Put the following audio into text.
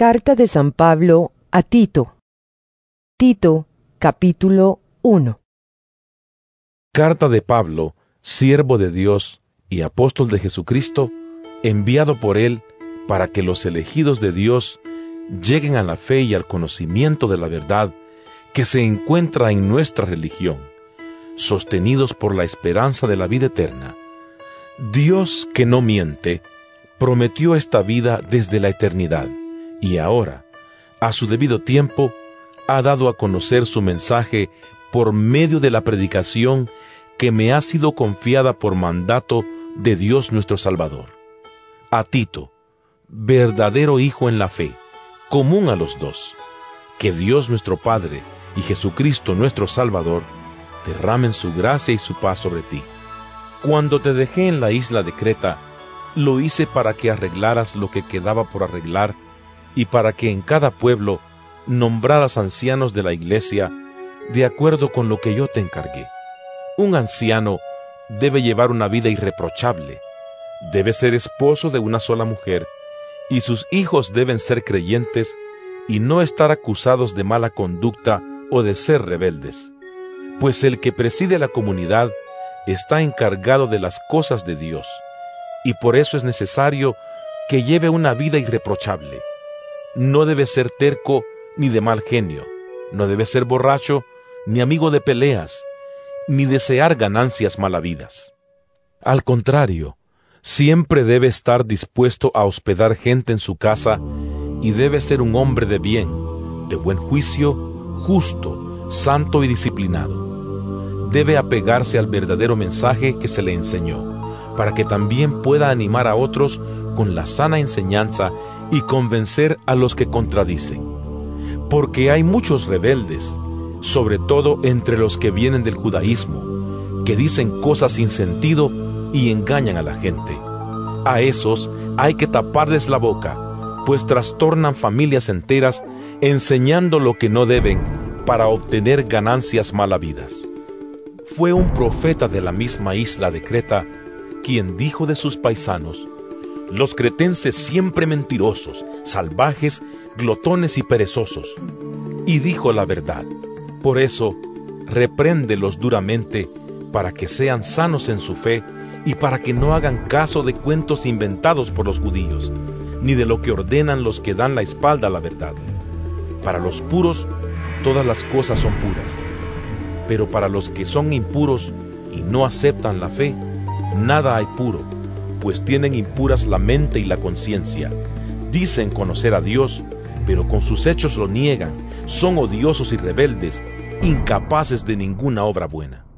Carta de San Pablo a Tito. Tito, capítulo 1. Carta de Pablo, siervo de Dios y apóstol de Jesucristo, enviado por Él para que los elegidos de Dios lleguen a la fe y al conocimiento de la verdad que se encuentra en nuestra religión, sostenidos por la esperanza de la vida eterna. Dios, que no miente, prometió esta vida desde la eternidad, y ahora, a su debido tiempo, ha dado a conocer su mensaje por medio de la predicación que me ha sido confiada por mandato de Dios nuestro Salvador. A Tito, verdadero hijo en la fe, común a los dos, que Dios nuestro Padre y Jesucristo nuestro Salvador derramen su gracia y su paz sobre ti. Cuando te dejé en la isla de Creta, lo hice para que arreglaras lo que quedaba por arreglar y para que en cada pueblo nombraras ancianos de la iglesia de acuerdo con lo que yo te encargué. Un anciano debe llevar una vida irreprochable, debe ser esposo de una sola mujer, y sus hijos deben ser creyentes y no estar acusados de mala conducta o de ser rebeldes. Pues el que preside la comunidad está encargado de las cosas de Dios, y por eso es necesario que lleve una vida irreprochable. No debe ser terco ni de mal genio, no debe ser borracho, ni amigo de peleas, ni desear ganancias malavidas. Al contrario, siempre debe estar dispuesto a hospedar gente en su casa y debe ser un hombre de bien, de buen juicio, justo, santo y disciplinado. Debe apegarse al verdadero mensaje que se le enseñó, para que también pueda animar a otros con la sana enseñanza y convencer a los que contradicen. Porque hay muchos rebeldes, sobre todo entre los que vienen del judaísmo, que dicen cosas sin sentido y engañan a la gente. A esos hay que taparles la boca, pues trastornan familias enteras enseñando lo que no deben para obtener ganancias malavidas. Fue un profeta de la misma isla de Creta quien dijo de sus paisanos: los cretenses siempre mentirosos, salvajes, glotones y perezosos. Y dijo la verdad. Por eso, repréndelos duramente para que sean sanos en su fe y para que no hagan caso de cuentos inventados por los judíos, ni de lo que ordenan los que dan la espalda a la verdad. Para los puros, todas las cosas son puras, pero para los que son impuros y no aceptan la fe, nada hay puro, pues tienen impuras la mente y la conciencia. Dicen conocer a Dios, pero con sus hechos lo niegan, son odiosos y rebeldes, incapaces de ninguna obra buena.